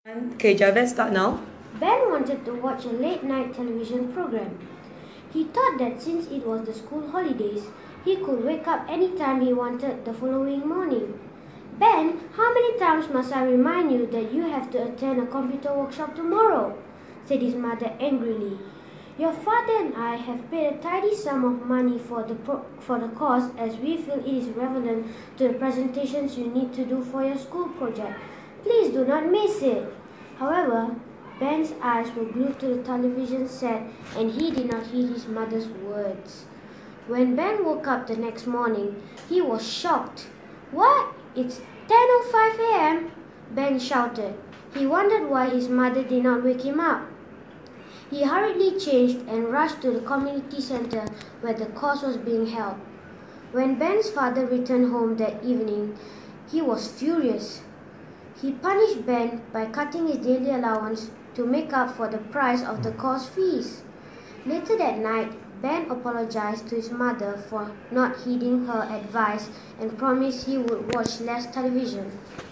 Okay, Javed, start now. Ben wanted to watch a late-night television program. He thought that since it was the school holidays, he could wake up anytime he wanted the following morning. Ben, how many times must I remind you that you have to attend a computer workshop tomorrow? Said his mother angrily. Your father and I have paid a tidy sum of money for the course as we feel it is relevant to the presentations you need to do for your school project. Please do not miss it. However, Ben's eyes were glued to the television set and he did not heed his mother's words. When Ben woke up the next morning, he was shocked. What? It's 10:05 a.m., Ben shouted. He wondered why his mother did not wake him up. He hurriedly changed and rushed to the community center where the course was being held. When Ben's father returned home that evening, he was furious. He punished Ben by cutting his daily allowance to make up for the price of the course fees. Later that night, Ben apologized to his mother for not heeding her advice and promised he would watch less television.